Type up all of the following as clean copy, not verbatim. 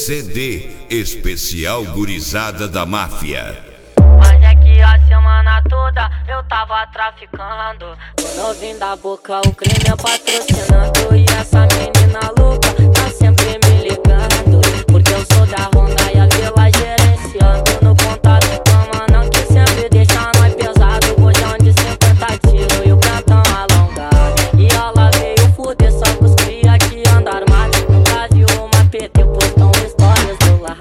CD especial Gurizada da Máfia. Mas é que a semana toda eu tava traficando. Quando eu vim da boca o crime é patrocinando. E essa menina louca tá sempre me ligando, porque eu sou da Honda e a Vila gerenciando. No contato com mano que sempre deixa nós pesado. Bojão de 50 tiros e o cantão alongado. E ela veio fuder só com os cria que anda armado. Nunca viu uma PT postam histórias do lar.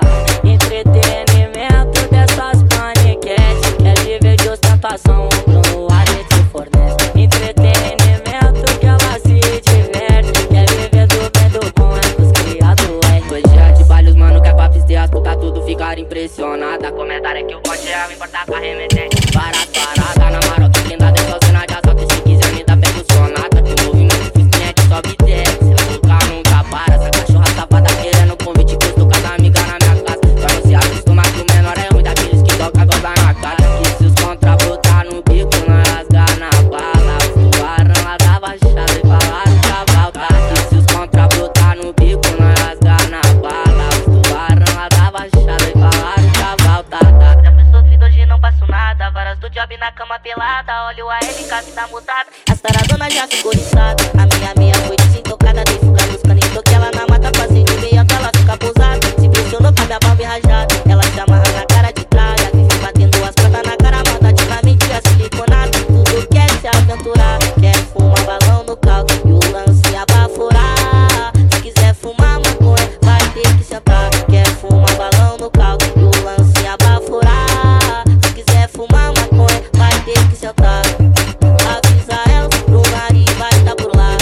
Entretenimento dessas paniquetes. Quer viver de ostentação, o Bruno Ari te fornece. Entretenimento que ela se diverte. Quer viver do bem do bom, é dos criados, é. Dois dias de baile, os mano quer pra pister as putas tudo ficar impressionada. Comentário é que o ponte é o importar pra remetente. Várias paradas na maroca blindada, é só cena de assalto. Se quiser me dá pega o sonata. Que o movimento fisquinha que sobe e desce. Se louca nunca para, essa cachorra safada querendo convite. Custo com as amigas na minha casa. Só não se acostuma que o menor é ruim daqueles que toca goza na cara. Que se os contra brotar no bico, nós rasgar na bala. Os tubarão lá da baixada e falaram cavalo, tá? Que se os contra brotar no bico, nós rasgar na bala. Os tubarão lá da baixada e falaram cavalo, tá? Já fui sofrido, hoje não passo nada. Varas do job na cama pelada. Olha o ALK, vida mudada. As taradona já ficou liçada. A minha foi desentocada. Dei fuga nos caninhos, toquei ela na mata. Passei de meia que ela fica pousada. Se pressionou pra minha barba e rajada. Ela se amarra na cara de tralha. Vive batendo as patas na cara. Maldadinamente a siliconada. Tudo quer se aventurar. Quer fumar balão no carro e o lance abaforar. Se quiser fumar maconha, vai ter que sentar. Quer fumar balão no carro e o lance abaforar. Se quiser fumar maconha, vai ter que sentar. Avisa ela, Brunari vai tá por lá.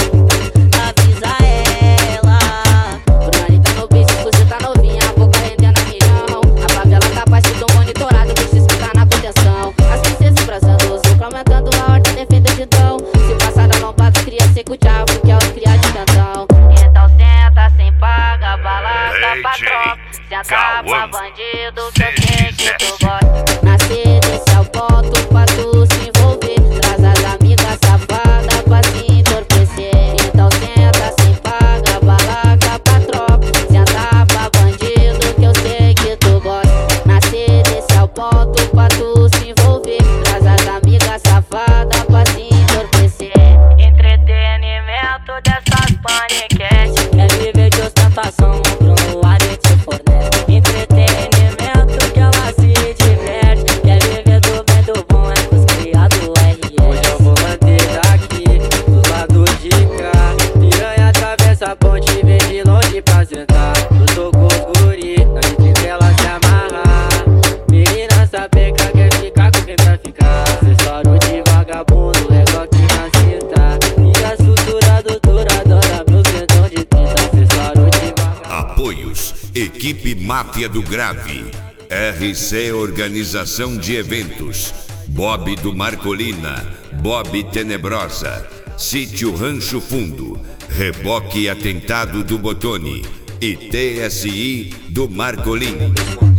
Avisa ela. Brunari tá no bicho, você tá novinha, a boca rendendo a milhão. A favela tá parecendo monitorado, que se escuta na contenção. As princesas embrasando, os lucros aumentando, a horta defende o gidão. Se passar da mão pra cria seco tchau, porque é os cria de cantão. Então senta sem paga, balada pra tropa. Senta pra bandido, que eu sei que tu gosta. Na sede, esse é o ponto pra tu se envolver. Traz as amigas safadas pra se entorpecer. Então senta sem paga, balaca pra tropa. Senta pra bandido que eu sei que tu gosta. Na sede, esse é o ponto pra tu se envolver. Traz as amigas safadas pra se entorpecer. Entretenimento dessas paniquetes. Quer viver de ostentação, o Bruno Ari te fornece. Entretenimento que ela se diverte. Quer viver do bem do bom, é dos criados, RS. Hoje eu vou manter daqui, dos lados de cá. Piranha atravessa a ponte, vem de longe pra sentar. Eu tô com os guri, na gente ela se amarrar. Menina sapeca quer ficar com quem pra ficar. Acessório de vagabundo, égua aqui na cinta. E a estrutura doutora adora meu pentão de tinta. Acessório de vagabundo. Apoios: Equipe Máfia do Grave, RC Organização de Eventos, Bob do Marcolina, Bob Tenebrosa, Sítio Rancho Fundo, Reboque Atentado do Botone e TSI do Marcolino.